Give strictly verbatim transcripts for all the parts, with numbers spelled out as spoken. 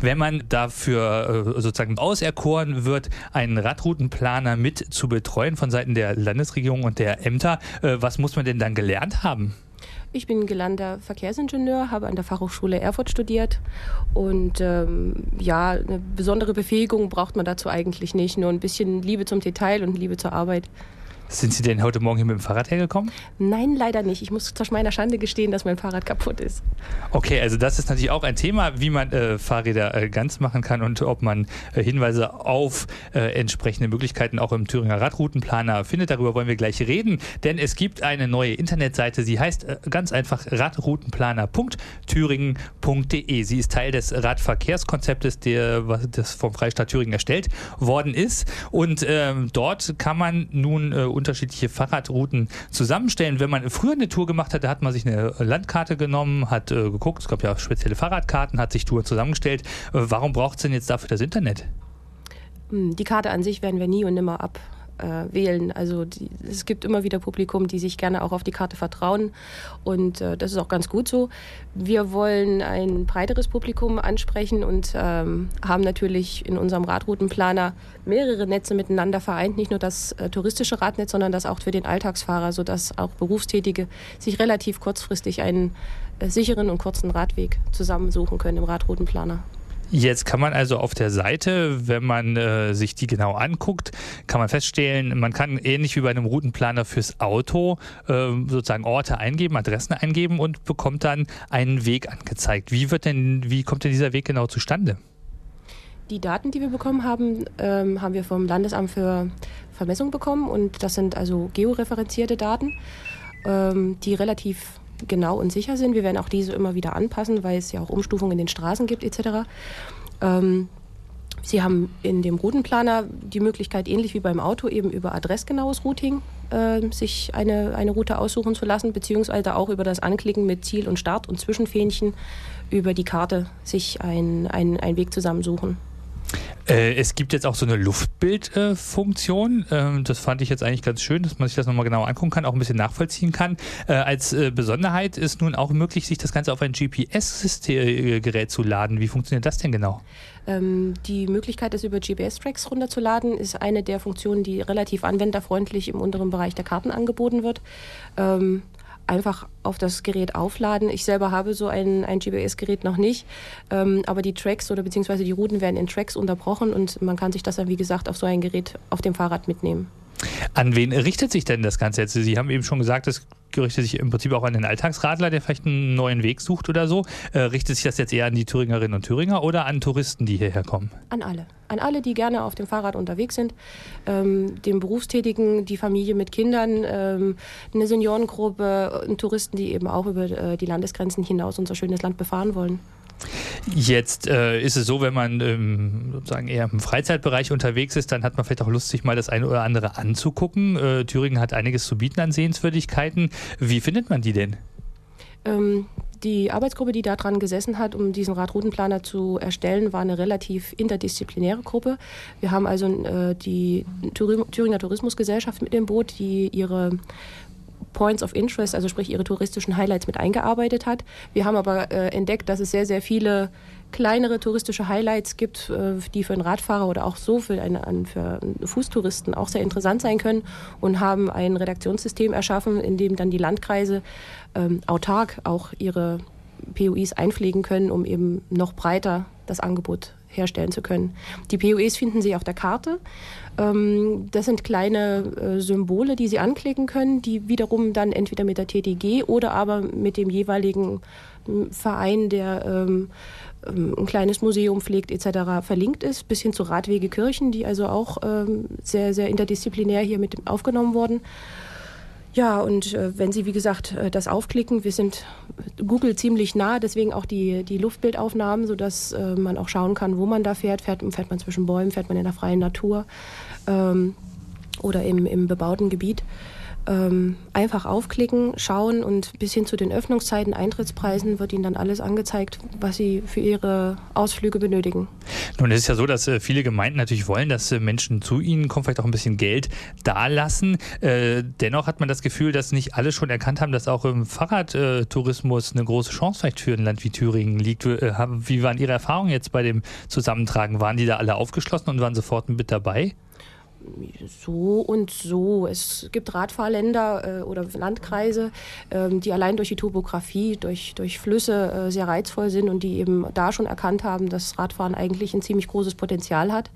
wenn man dafür äh, sozusagen auserkoren wird, einen Radroutenplaner mit zu betreuen von Seiten der Landesregierung und der Ämter. Äh, was muss man denn dann gelernt haben? Ich bin gelernter Verkehrsingenieur, habe an der Fachhochschule Erfurt studiert und ähm, ja, eine besondere Befähigung braucht man dazu eigentlich nicht, nur ein bisschen Liebe zum Detail und Liebe zur Arbeit. Sind Sie denn heute Morgen hier mit dem Fahrrad hergekommen? Nein, leider nicht. Ich muss zu meiner Schande gestehen, dass mein Fahrrad kaputt ist. Okay, also das ist natürlich auch ein Thema, wie man äh, Fahrräder äh, ganz machen kann und ob man äh, Hinweise auf äh, entsprechende Möglichkeiten auch im Thüringer Radroutenplaner findet. Darüber wollen wir gleich reden, denn es gibt eine neue Internetseite. Sie heißt äh, ganz einfach radroutenplaner punkt thüringen punkt de. Sie ist Teil des Radverkehrskonzeptes, der, was, das vom Freistaat Thüringen erstellt worden ist. Und ähm, dort kann man nun äh, unterschiedliche Fahrradrouten zusammenstellen. Wenn man früher eine Tour gemacht hat, da hat man sich eine Landkarte genommen, hat äh, geguckt, es gab ja spezielle Fahrradkarten, hat sich Touren zusammengestellt. Äh, warum braucht es denn jetzt dafür das Internet? Die Karte an sich werden wir nie und nimmer abwählen. Also die, es gibt immer wieder Publikum, die sich gerne auch auf die Karte vertrauen und äh, das ist auch ganz gut so. Wir wollen ein breiteres Publikum ansprechen und ähm, haben natürlich in unserem Radroutenplaner mehrere Netze miteinander vereint, nicht nur das äh, touristische Radnetz, sondern das auch für den Alltagsfahrer, sodass auch Berufstätige sich relativ kurzfristig einen äh, sicheren und kurzen Radweg zusammensuchen können im Radroutenplaner. Jetzt kann man also auf der Seite, wenn man äh, sich die genau anguckt, kann man feststellen, man kann ähnlich wie bei einem Routenplaner fürs Auto äh, sozusagen Orte eingeben, Adressen eingeben und bekommt dann einen Weg angezeigt. Wie wird denn, wie kommt denn dieser Weg genau zustande? Die Daten, die wir bekommen haben, ähm, haben wir vom Landesamt für Vermessung bekommen und das sind also georeferenzierte Daten, ähm, die relativ genau und sicher sind. Wir werden auch diese immer wieder anpassen, weil es ja auch Umstufungen in den Straßen gibt et cetera. Ähm, Sie haben in dem Routenplaner die Möglichkeit, ähnlich wie beim Auto, eben über adressgenaues Routing äh, sich eine, eine Route aussuchen zu lassen, beziehungsweise auch über das Anklicken mit Ziel und Start und Zwischenfähnchen über die Karte sich ein, ein, einen Weg zusammensuchen. Äh, es gibt jetzt auch so eine Luftbildfunktion. Äh, ähm, das fand ich jetzt eigentlich ganz schön, dass man sich das nochmal genau angucken kann, auch ein bisschen nachvollziehen kann. Äh, als äh, Besonderheit ist nun auch möglich, sich das Ganze auf ein G P S-Gerät zu laden. Wie funktioniert das denn genau? Ähm, die Möglichkeit, das über G P S-Tracks runterzuladen, ist eine der Funktionen, die relativ anwenderfreundlich im unteren Bereich der Karten angeboten wird. Ähm, einfach auf das Gerät aufladen. Ich selber habe so ein, ein G P S-Gerät noch nicht, ähm, aber die Tracks oder beziehungsweise die Routen werden in Tracks unterbrochen und man kann sich das dann, wie gesagt, auf so ein Gerät auf dem Fahrrad mitnehmen. An wen richtet sich denn das Ganze jetzt? Sie haben eben schon gesagt, es richtet sich im Prinzip auch an den Alltagsradler, der vielleicht einen neuen Weg sucht oder so. Äh, richtet sich das jetzt eher an die Thüringerinnen und Thüringer oder an Touristen, die hierher kommen? An alle. An alle, die gerne auf dem Fahrrad unterwegs sind. Ähm, den Berufstätigen, die Familie mit Kindern, ähm, eine Seniorengruppe, Touristen, die eben auch über äh, die Landesgrenzen hinaus unser schönes Land befahren wollen. Jetzt äh, ist es so, wenn man ähm, sozusagen eher im Freizeitbereich unterwegs ist, dann hat man vielleicht auch Lust, sich mal das eine oder andere anzugucken. Äh, Thüringen hat einiges zu bieten an Sehenswürdigkeiten. Wie findet man die denn? Ähm, die Arbeitsgruppe, die daran gesessen hat, um diesen Radroutenplaner zu erstellen, war eine relativ interdisziplinäre Gruppe. Wir haben also äh, die Thüringer Tourismusgesellschaft mit im Boot, die ihre Points of Interest, also sprich ihre touristischen Highlights mit eingearbeitet hat. Wir haben aber äh, entdeckt, dass es sehr, sehr viele kleinere touristische Highlights gibt, äh, die für einen Radfahrer oder auch so für, eine, für Fußtouristen auch sehr interessant sein können und haben ein Redaktionssystem erschaffen, in dem dann die Landkreise ähm, autark auch ihre P O Is einpflegen können, um eben noch breiter das Angebot herstellen zu können. Die P O Es finden Sie auf der Karte. Das sind kleine Symbole, die Sie anklicken können, die wiederum dann entweder mit der T T G oder aber mit dem jeweiligen Verein, der ein kleines Museum pflegt et cetera verlinkt ist, bis hin zu Radwege Kirchen, die also auch sehr, sehr interdisziplinär hier mit aufgenommen wurden. Ja, und äh, wenn Sie, wie gesagt, äh, das aufklicken, wir sind Google ziemlich nah, deswegen auch die, die Luftbildaufnahmen, sodass äh, man auch schauen kann, wo man da fährt. Fährt, fährt man zwischen Bäumen, fährt man in der freien Natur ähm, oder im, im bebauten Gebiet. Ähm, einfach aufklicken, schauen und bis hin zu den Öffnungszeiten, Eintrittspreisen wird Ihnen dann alles angezeigt, was Sie für Ihre Ausflüge benötigen. Nun ist es ja so, dass äh, viele Gemeinden natürlich wollen, dass äh, Menschen zu ihnen kommen, vielleicht auch ein bisschen Geld dalassen. Äh, dennoch hat man das Gefühl, dass nicht alle schon erkannt haben, dass auch im Fahrradtourismus eine große Chance vielleicht für ein Land wie Thüringen liegt. Äh, wie waren Ihre Erfahrungen jetzt bei dem Zusammentragen? Waren die da alle aufgeschlossen und waren sofort mit dabei? So und so. Es gibt Radfahrländer äh, oder Landkreise, ähm, die allein durch die Topografie, durch, durch Flüsse äh, sehr reizvoll sind und die eben da schon erkannt haben, dass Radfahren eigentlich ein ziemlich großes Potenzial hat.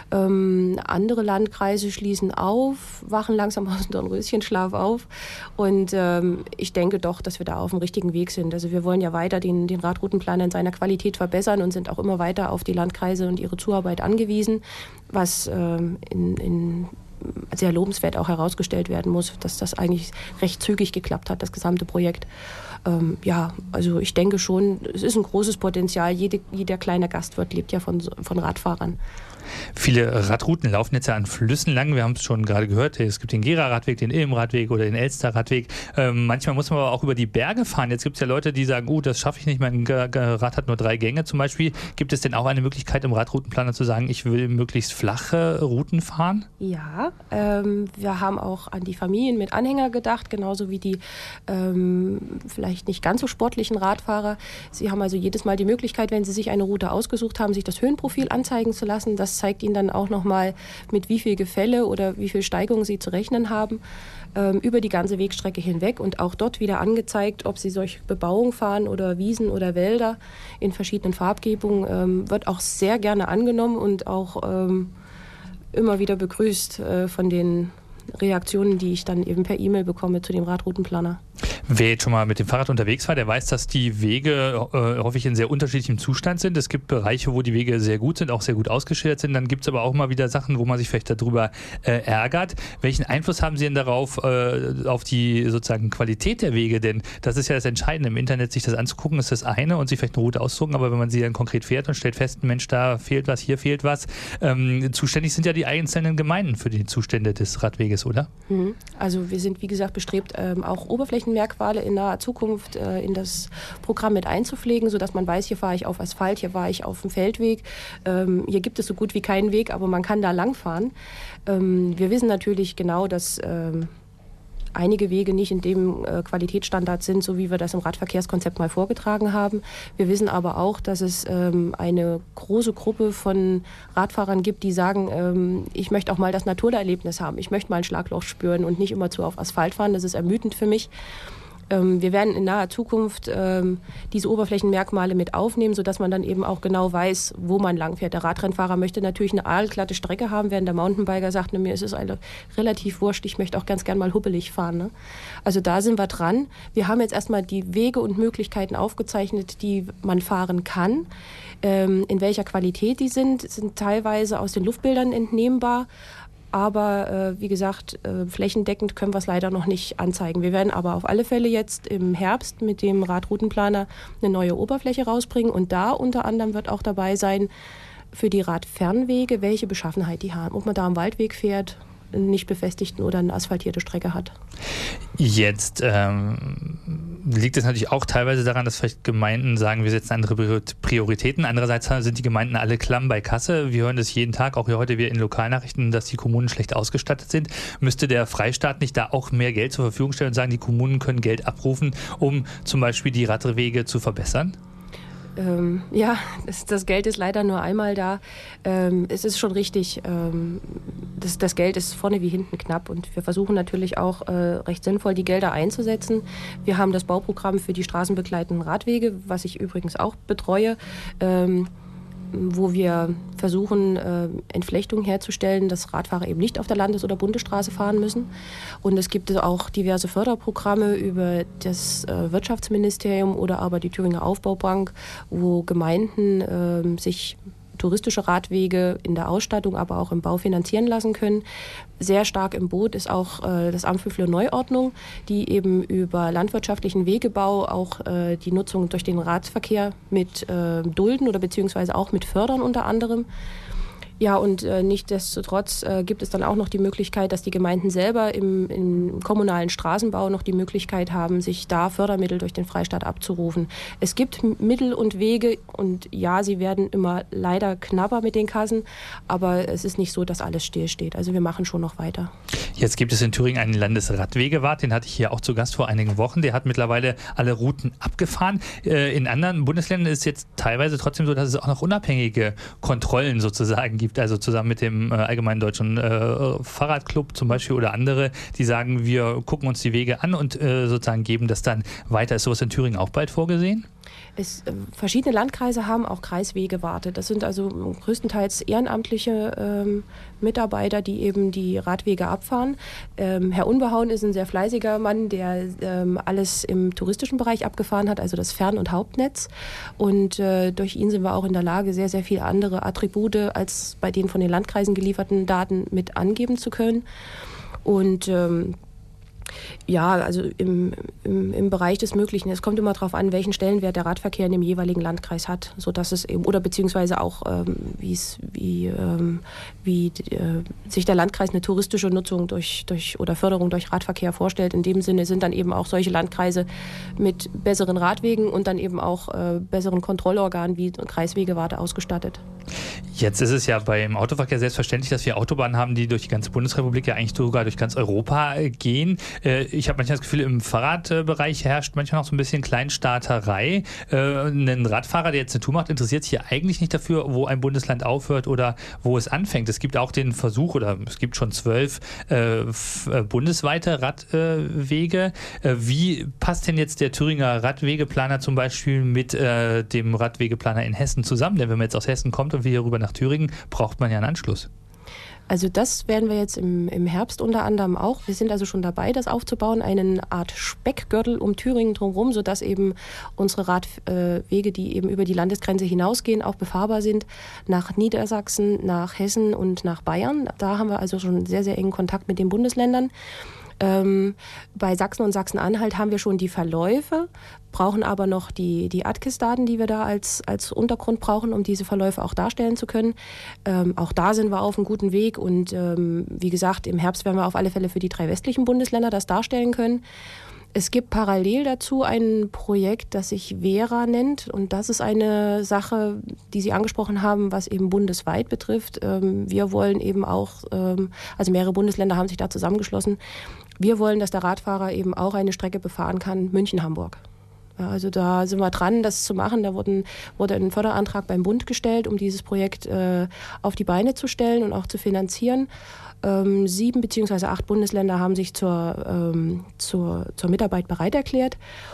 Ähm, andere Landkreise schließen auf, wachen langsam aus dem Dornröschenschlaf auf. Und ähm, ich denke doch, dass wir da auf dem richtigen Weg sind. Also wir wollen ja weiter den, den Radroutenplan in seiner Qualität verbessern und sind auch immer weiter auf die Landkreise und ihre Zuarbeit angewiesen, was ähm, in, in sehr lobenswert auch herausgestellt werden muss, dass das eigentlich recht zügig geklappt hat, das gesamte Projekt. Ähm, ja, also ich denke schon, es ist ein großes Potenzial. Jede, jeder kleine Gastwirt lebt ja von, von Radfahrern. Viele Radrouten laufen jetzt ja an Flüssen lang. Wir haben es schon gerade gehört. Es gibt den Gera-Radweg, den Ilm-Radweg oder den Elster-Radweg. Ähm, manchmal muss man aber auch über die Berge fahren. Jetzt gibt es ja Leute, die sagen, oh, das schaffe ich nicht. Mein Rad hat nur drei Gänge zum Beispiel. Gibt es denn auch eine Möglichkeit im Radroutenplaner zu sagen, ich will möglichst flache Routen fahren? Ja, ähm, wir haben auch an die Familien mit Anhänger gedacht, genauso wie die ähm, vielleicht nicht ganz so sportlichen Radfahrer. Sie haben also jedes Mal die Möglichkeit, wenn sie sich eine Route ausgesucht haben, sich das Höhenprofil anzeigen zu lassen. Das zeigt Ihnen dann auch nochmal, mit wie viel Gefälle oder wie viel Steigung Sie zu rechnen haben, ähm, über die ganze Wegstrecke hinweg und auch dort wieder angezeigt, ob Sie solche Bebauung fahren oder Wiesen oder Wälder in verschiedenen Farbgebungen, ähm, wird auch sehr gerne angenommen und auch ähm, immer wieder begrüßt äh, von den Reaktionen, die ich dann eben per E-Mail bekomme zu dem Radroutenplaner. Wer jetzt schon mal mit dem Fahrrad unterwegs war, der weiß, dass die Wege äh, häufig in sehr unterschiedlichem Zustand sind. Es gibt Bereiche, wo die Wege sehr gut sind, auch sehr gut ausgeschildert sind. Dann gibt es aber auch mal wieder Sachen, wo man sich vielleicht darüber äh, ärgert. Welchen Einfluss haben Sie denn darauf, äh, auf die sozusagen Qualität der Wege? Denn das ist ja das Entscheidende. Im Internet sich das anzugucken, ist das eine und sich vielleicht eine Route auszugucken. Aber wenn man sie dann konkret fährt und stellt fest, Mensch, da fehlt was, hier fehlt was. Ähm, zuständig sind ja die einzelnen Gemeinden für die Zustände des Radweges, oder? Mhm. Also wir sind, wie gesagt, bestrebt, ähm, auch Oberflächenmerkmale in naher Zukunft äh, in das Programm mit einzupflegen, sodass man weiß, hier fahre ich auf Asphalt, hier fahre ich auf dem Feldweg. Ähm, hier gibt es so gut wie keinen Weg, aber man kann da langfahren. Ähm, wir wissen natürlich genau, dass ähm, einige Wege nicht in dem äh, Qualitätsstandard sind, so wie wir das im Radverkehrskonzept mal vorgetragen haben. Wir wissen aber auch, dass es ähm, eine große Gruppe von Radfahrern gibt, die sagen, ähm, ich möchte auch mal das Naturerlebnis haben. Ich möchte mal ein Schlagloch spüren und nicht immer zu auf Asphalt fahren. Das ist ermüdend für mich. Wir werden in naher Zukunft ähm, diese Oberflächenmerkmale mit aufnehmen, sodass man dann eben auch genau weiß, wo man langfährt. Der Radrennfahrer möchte natürlich eine aalglatte Strecke haben, während der Mountainbiker sagt, ne, mir ist es also relativ wurscht, ich möchte auch ganz gern mal huppelig fahren. Ne? Also da sind wir dran. Wir haben jetzt erstmal die Wege und Möglichkeiten aufgezeichnet, die man fahren kann. Ähm, in welcher Qualität die sind, sind teilweise aus den Luftbildern entnehmbar. Aber äh, wie gesagt, äh, flächendeckend können wir es leider noch nicht anzeigen. Wir werden aber auf alle Fälle jetzt im Herbst mit dem Radroutenplaner eine neue Oberfläche rausbringen. Und da unter anderem wird auch dabei sein, für die Radfernwege, welche Beschaffenheit die haben. Ob man da am Waldweg fährt, einen nicht befestigten oder eine asphaltierte Strecke hat. Jetzt ähm, liegt es natürlich auch teilweise daran, dass vielleicht Gemeinden sagen, wir setzen andere Prioritäten. Andererseits sind die Gemeinden alle klamm bei Kasse. Wir hören das jeden Tag, auch hier heute wieder in Lokalnachrichten, dass die Kommunen schlecht ausgestattet sind. Müsste der Freistaat nicht da auch mehr Geld zur Verfügung stellen und sagen, die Kommunen können Geld abrufen, um zum Beispiel die Radwege zu verbessern? Ähm, ja, das, das Geld ist leider nur einmal da. Ähm, es ist schon richtig, ähm, das, das Geld ist vorne wie hinten knapp und wir versuchen natürlich auch äh, recht sinnvoll die Gelder einzusetzen. Wir haben das Bauprogramm für die straßenbegleitenden Radwege, was ich übrigens auch betreue, ähm, wo wir versuchen, äh, Entflechtungen herzustellen, dass Radfahrer eben nicht auf der Landes- oder Bundesstraße fahren müssen. Und es gibt auch diverse Förderprogramme über das äh, Wirtschaftsministerium oder aber die Thüringer Aufbaubank, wo Gemeinden äh, sich touristische Radwege in der Ausstattung, aber auch im Bau finanzieren lassen können. Sehr stark im Boot ist auch äh, das Amt für Flurneuordnung, die eben über landwirtschaftlichen Wegebau auch äh, die Nutzung durch den Radverkehr mit äh, dulden oder beziehungsweise auch mit fördern unter anderem. Ja, und äh, nichtsdestotrotz äh, gibt es dann auch noch die Möglichkeit, dass die Gemeinden selber im, im kommunalen Straßenbau noch die Möglichkeit haben, sich da Fördermittel durch den Freistaat abzurufen. Es gibt Mittel und Wege und ja, sie werden immer leider knapper mit den Kassen, aber es ist nicht so, dass alles stillsteht. Also wir machen schon noch weiter. Jetzt gibt es in Thüringen einen Landesradwegewart, den hatte ich hier auch zu Gast vor einigen Wochen. Der hat mittlerweile alle Routen abgefahren. Äh, in anderen Bundesländern ist es jetzt teilweise trotzdem so, dass es auch noch unabhängige Kontrollen sozusagen gibt. Also zusammen mit dem äh, Allgemeinen Deutschen äh, Fahrradclub zum Beispiel oder andere, die sagen, wir gucken uns die Wege an und äh, sozusagen geben das dann weiter. Ist sowas in Thüringen auch bald vorgesehen? Es, äh, verschiedene Landkreise haben auch Kreiswegewarte. Das sind also größtenteils ehrenamtliche ähm, Mitarbeiter, die eben die Radwege abfahren. Ähm, Herr Unbehauen ist ein sehr fleißiger Mann, der ähm, alles im touristischen Bereich abgefahren hat, also das Fern- und Hauptnetz. Und äh, durch ihn sind wir auch in der Lage, sehr, sehr viele andere Attribute als bei den von den Landkreisen gelieferten Daten mit angeben zu können. Und ähm, ja, also im, im, im Bereich des Möglichen. Es kommt immer darauf an, welchen Stellenwert der Radverkehr in dem jeweiligen Landkreis hat, sodass es eben, oder beziehungsweise auch, ähm, wie es, wie, ähm, wie äh, sich der Landkreis eine touristische Nutzung durch, durch oder Förderung durch Radverkehr vorstellt. In dem Sinne sind dann eben auch solche Landkreise mit besseren Radwegen und dann eben auch äh, besseren Kontrollorganen wie Kreiswegewarte ausgestattet. Jetzt ist es ja beim Autoverkehr selbstverständlich, dass wir Autobahnen haben, die durch die ganze Bundesrepublik, ja eigentlich sogar durch ganz Europa gehen. Ich habe manchmal das Gefühl, im Fahrradbereich herrscht manchmal noch so ein bisschen Kleinstaaterei. Ein Radfahrer, der jetzt eine Tour macht, interessiert sich ja eigentlich nicht dafür, wo ein Bundesland aufhört oder wo es anfängt. Es gibt auch den Versuch, oder es gibt schon zwölf äh, bundesweite Radwege. Äh, wie passt denn jetzt der Thüringer Radwegeplaner zum Beispiel mit äh, dem Radwegeplaner in Hessen zusammen? Denn wenn man jetzt aus Hessen kommt und wir hier rüber nach Thüringen, braucht man ja einen Anschluss. Also das werden wir jetzt im, im Herbst unter anderem auch. Wir sind also schon dabei, das aufzubauen, eine Art Speckgürtel um Thüringen drumherum, sodass eben unsere Radwege, äh, die eben über die Landesgrenze hinausgehen, auch befahrbar sind nach Niedersachsen, nach Hessen und nach Bayern. Da haben wir also schon sehr, sehr engen Kontakt mit den Bundesländern. Ähm, bei Sachsen und Sachsen-Anhalt haben wir schon die Verläufe, brauchen aber noch die, die A T K I S-Daten, die wir da als, als Untergrund brauchen, um diese Verläufe auch darstellen zu können. Ähm, auch da sind wir auf einem guten Weg und ähm, wie gesagt, im Herbst werden wir auf alle Fälle für die drei westlichen Bundesländer das darstellen können. Es gibt parallel dazu ein Projekt, das sich Vera nennt und das ist eine Sache, die Sie angesprochen haben, was eben bundesweit betrifft. Wir wollen eben auch, also mehrere Bundesländer haben sich da zusammengeschlossen, wir wollen, dass der Radfahrer eben auch eine Strecke befahren kann, München-Hamburg. Ja, also da sind wir dran, das zu machen. Da wurden, wurde ein Förderantrag beim Bund gestellt, um dieses Projekt äh, auf die Beine zu stellen und auch zu finanzieren. Ähm, sieben beziehungsweise acht Bundesländer haben sich zur, ähm, zur, zur Mitarbeit bereit erklärt.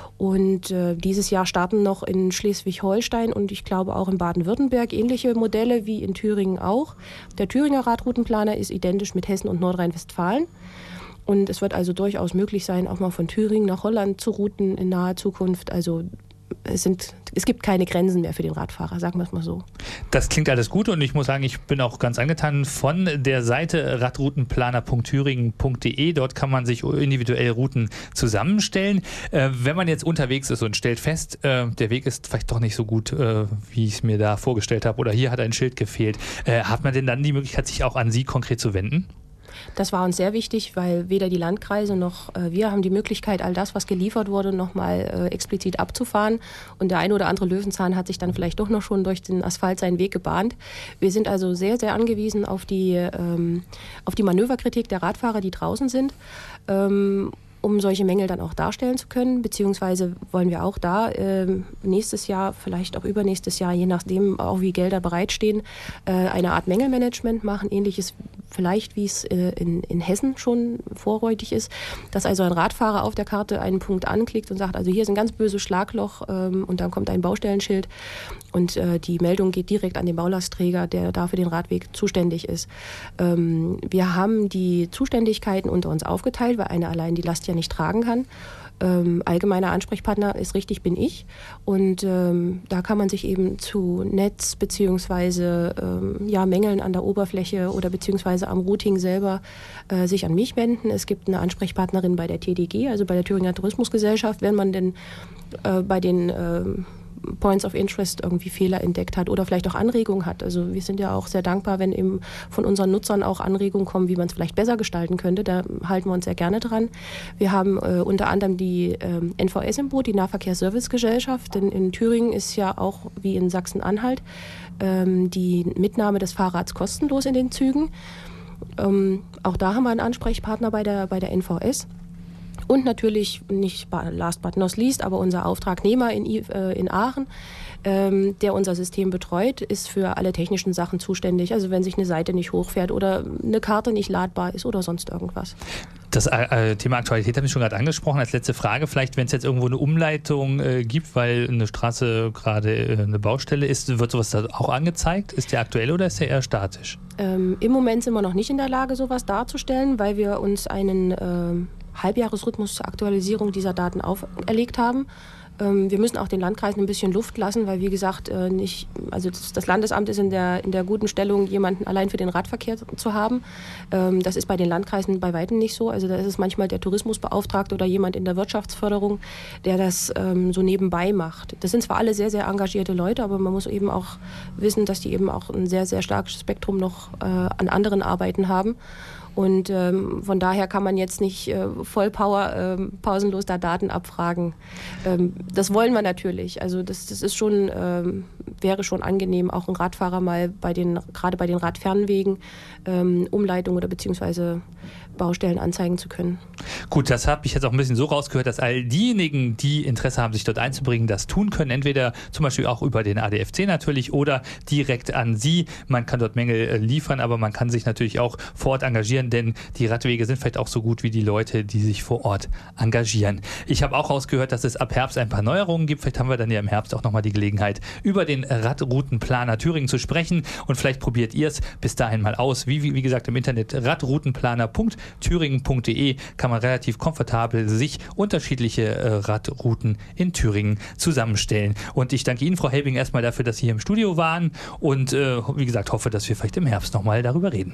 Und äh, dieses Jahr starten noch in Schleswig-Holstein und ich glaube auch in Baden-Württemberg ähnliche Modelle wie in Thüringen auch. Der Thüringer Radroutenplaner ist identisch mit Hessen und Nordrhein-Westfalen. Und es wird also durchaus möglich sein, auch mal von Thüringen nach Holland zu routen in naher Zukunft. Also es, sind, es gibt keine Grenzen mehr für den Radfahrer, sagen wir es mal so. Das klingt alles gut und ich muss sagen, ich bin auch ganz angetan von der Seite radroutenplaner punkt thüringen punkt de. Dort kann man sich individuell Routen zusammenstellen. Äh, wenn man jetzt unterwegs ist und stellt fest, äh, der Weg ist vielleicht doch nicht so gut, äh, wie ich es mir da vorgestellt habe oder hier hat ein Schild gefehlt, äh, hat man denn dann die Möglichkeit, sich auch an Sie konkret zu wenden? Das war uns sehr wichtig, weil weder die Landkreise noch äh, wir haben die Möglichkeit, all das, was geliefert wurde, nochmal äh, explizit abzufahren. Und der eine oder andere Löwenzahn hat sich dann vielleicht doch noch schon durch den Asphalt seinen Weg gebahnt. Wir sind also sehr, sehr angewiesen auf die, ähm, auf die Manöverkritik der Radfahrer, die draußen sind. Ähm, um solche Mängel dann auch darstellen zu können, beziehungsweise wollen wir auch da äh, nächstes Jahr, vielleicht auch übernächstes Jahr, je nachdem auch wie Gelder bereitstehen, äh, eine Art Mängelmanagement machen, ähnliches vielleicht wie es äh, in, in Hessen schon vorrätig ist, dass also ein Radfahrer auf der Karte einen Punkt anklickt und sagt, also hier ist ein ganz böses Schlagloch ähm, und dann kommt ein Baustellenschild und äh, die Meldung geht direkt an den Baulastträger, der da für den Radweg zuständig ist. Ähm, wir haben die Zuständigkeiten unter uns aufgeteilt, weil einer allein die Last ja nicht tragen kann. Ähm, allgemeiner Ansprechpartner ist richtig, bin ich. Und ähm, da kann man sich eben zu Netz beziehungsweise ähm, ja, Mängeln an der Oberfläche oder beziehungsweise am Routing selber äh, sich an mich wenden. Es gibt eine Ansprechpartnerin bei der T D G, also bei der Thüringer Tourismusgesellschaft, wenn man denn äh, bei den äh, Points of Interest irgendwie Fehler entdeckt hat oder vielleicht auch Anregungen hat. Also wir sind ja auch sehr dankbar, wenn eben von unseren Nutzern auch Anregungen kommen, wie man es vielleicht besser gestalten könnte. Da halten wir uns sehr gerne dran. Wir haben äh, unter anderem die äh, N V S im Boot, die Nahverkehrsservicegesellschaft, denn in Thüringen ist ja auch wie in Sachsen-Anhalt ähm, die Mitnahme des Fahrrads kostenlos in den Zügen. Ähm, auch da haben wir einen Ansprechpartner bei der, bei der N V S. Und natürlich, nicht last but not least, aber unser Auftragnehmer in, äh, in Aachen, ähm, der unser System betreut, ist für alle technischen Sachen zuständig. Also wenn sich eine Seite nicht hochfährt oder eine Karte nicht ladbar ist oder sonst irgendwas. Das äh, Thema Aktualität habe ich schon gerade angesprochen. Als letzte Frage vielleicht, wenn es jetzt irgendwo eine Umleitung äh, gibt, weil eine Straße gerade äh, eine Baustelle ist, wird sowas da auch angezeigt? Ist der aktuell oder ist der eher statisch? Ähm, Im Moment sind wir noch nicht in der Lage, sowas darzustellen, weil wir uns einen ähm, Halbjahresrhythmus zur Aktualisierung dieser Daten auferlegt haben. Ähm, wir müssen auch den Landkreisen ein bisschen Luft lassen, weil wie gesagt, äh, nicht, also das, das Landesamt ist in der, in der guten Stellung, jemanden allein für den Radverkehr zu haben. Ähm, das ist bei den Landkreisen bei weitem nicht so. Also da ist es manchmal der Tourismusbeauftragte oder jemand in der Wirtschaftsförderung, der das ähm, so nebenbei macht. Das sind zwar alle sehr, sehr engagierte Leute, aber man muss eben auch wissen, dass die eben auch ein sehr, sehr starkes Spektrum noch äh, an anderen Arbeiten haben. Und ähm, von daher kann man jetzt nicht äh, Vollpower ähm, pausenlos da Daten abfragen. Ähm, das wollen wir natürlich. Also das, das ist schon, ähm, wäre schon angenehm, auch ein Radfahrer mal bei den, gerade bei den Radfernwegen, ähm, Umleitung oder beziehungsweise Baustellen anzeigen zu können. Gut, das habe ich jetzt auch ein bisschen so rausgehört, dass all diejenigen, die Interesse haben, sich dort einzubringen, das tun können. Entweder zum Beispiel auch über den A D F C natürlich oder direkt an Sie. Man kann dort Mängel liefern, aber man kann sich natürlich auch vor Ort engagieren, denn die Radwege sind vielleicht auch so gut wie die Leute, die sich vor Ort engagieren. Ich habe auch rausgehört, dass es ab Herbst ein paar Neuerungen gibt. Vielleicht haben wir dann ja im Herbst auch nochmal die Gelegenheit, über den Radroutenplaner Thüringen zu sprechen und vielleicht probiert ihr es bis dahin mal aus. Wie, wie, wie gesagt, im Internet radroutenplaner punkt thüringen punkt de kann man relativ komfortabel sich unterschiedliche äh, Radrouten in Thüringen zusammenstellen. Und ich danke Ihnen, Frau Helbing, erstmal dafür, dass Sie hier im Studio waren und äh, wie gesagt, hoffe, dass wir vielleicht im Herbst nochmal darüber reden.